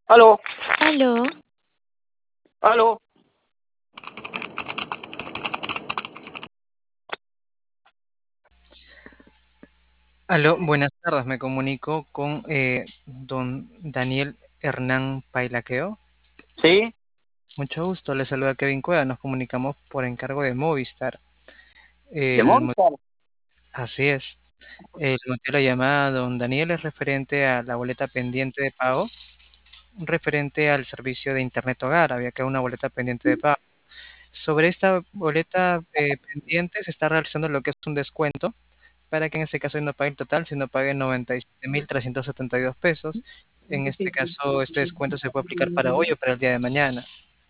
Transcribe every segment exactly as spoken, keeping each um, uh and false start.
Aló, Aló, aló. Aló, buenas tardes. Me comunico con eh, don Daniel Hernán Pailaqueo. Sí, Mucho gusto, le saluda Kevin Cueva. Nos comunicamos por encargo de Movistar. de El, mo- Movistar. Así es. El motivo de la llamada, don Daniel, es referente a la boleta pendiente de pago, referente al servicio de Internet Hogar. Había quedado una boleta pendiente de pago. Sobre esta boleta eh, pendiente se está realizando lo que es un descuento para que en este caso no pague el total, sino pague noventa y siete mil trescientos setenta y dos pesos. En este caso, este descuento se puede aplicar para hoy o para el día de mañana.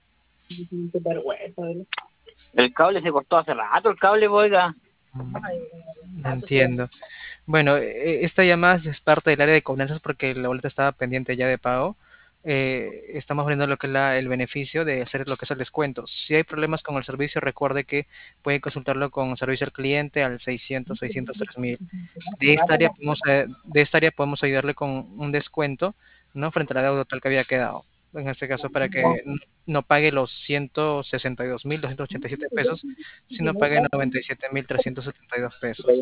El cable se cortó hace rato, el cable, oiga. No entiendo. Bueno, eh, esta llamada es parte del área de cobranzas porque la boleta estaba pendiente ya de pago. Eh, estamos viendo lo que es la- el beneficio de hacer lo que es el descuento. Si hay problemas con el servicio, recuerde que puede consultarlo con servicio al cliente al seiscientos, seiscientos tres mil. De esta área podemos, eh, de esta área podemos ayudarle con un descuento, ¿no? Frente a la deuda total que había quedado. En este caso, para que n- no pague los ciento sesenta y dos mil doscientos ochenta y siete pesos, sino pague noventa y siete mil trescientos setenta y dos pesos.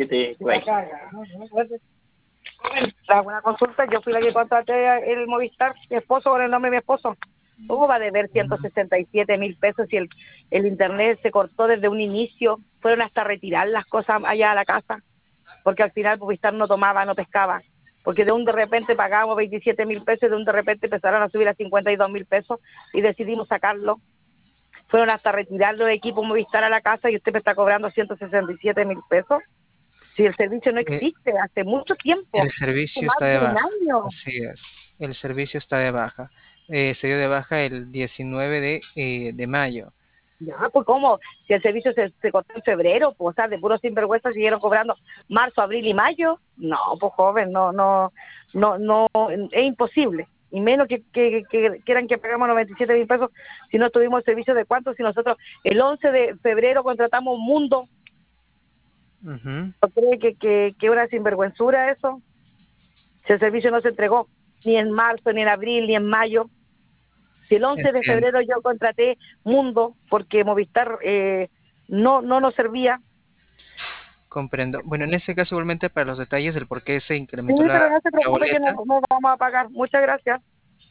La buena consulta, yo fui la que contraté el Movistar, mi esposo con el nombre de mi esposo. ¿Cómo va a deber ciento sesenta y siete mil pesos si el, el internet se cortó desde un inicio? Fueron hasta retirar las cosas allá a la casa, porque al final Movistar no tomaba, no pescaba. Porque de un de repente pagábamos veintisiete mil pesos y de un de repente empezaron a subir a cincuenta y dos mil pesos y decidimos sacarlo. Fueron hasta retirar los equipos Movistar a la casa y usted me está cobrando ciento sesenta y siete mil pesos. Si el servicio no Eh, existe hace mucho tiempo, el hace servicio más está de de un baja, año. así es. El servicio está de baja. Eh, se dio de baja el diecinueve de, eh, de mayo. Ya, pues cómo, si el servicio se, se cortó en febrero, pues, o sea, de puro sinvergüenza siguieron cobrando marzo, abril y mayo. No, pues joven, no, no, no, no, es imposible. Y menos que, que, que quieran que pagamos noventa y siete mil pesos si no tuvimos el servicio de cuánto, si nosotros el once de febrero contratamos Mundo. Ujú. ¿No cree que, que, que una sinvergüenzura eso? Si el servicio no se entregó ni en marzo, ni en abril, ni en mayo. Si el once de Entiendo. febrero yo contraté Mundo porque Movistar eh, no, no nos servía. Comprendo. Bueno, en este caso, igualmente para los detalles del por qué se Sí, incrementó la, pero no se la preocupe que no, boleta. no vamos a pagar. Muchas gracias.